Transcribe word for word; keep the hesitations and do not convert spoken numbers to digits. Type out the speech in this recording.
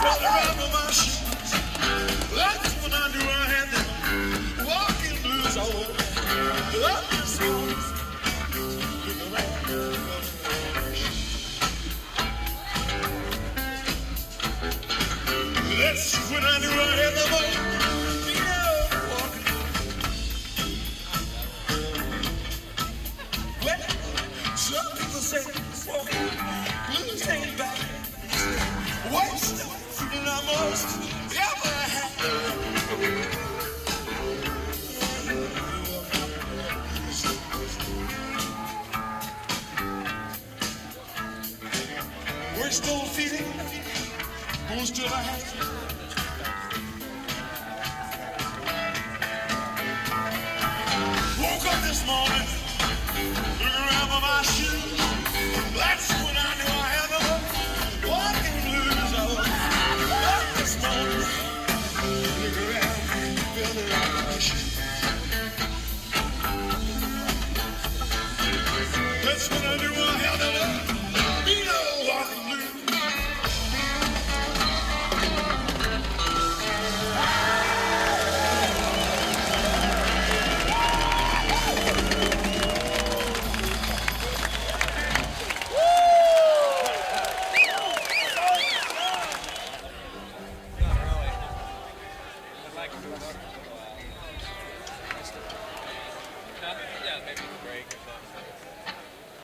felt the rhythm of my shoes. That's when I knew I had them walking blues. I woke up this morning. That's when I knew I had them walking. Well, some people say walking blues ain't bad. Worst feeling I most ever had. Worst old feeling most ever had. Woke up this morning, look around for my shoes. That's when I knew I had them walking blues. I woke up this morning, look around, feel the rhythm of my shoes. That's when I knew I had them beat up walking blues. Yeah, maybe break.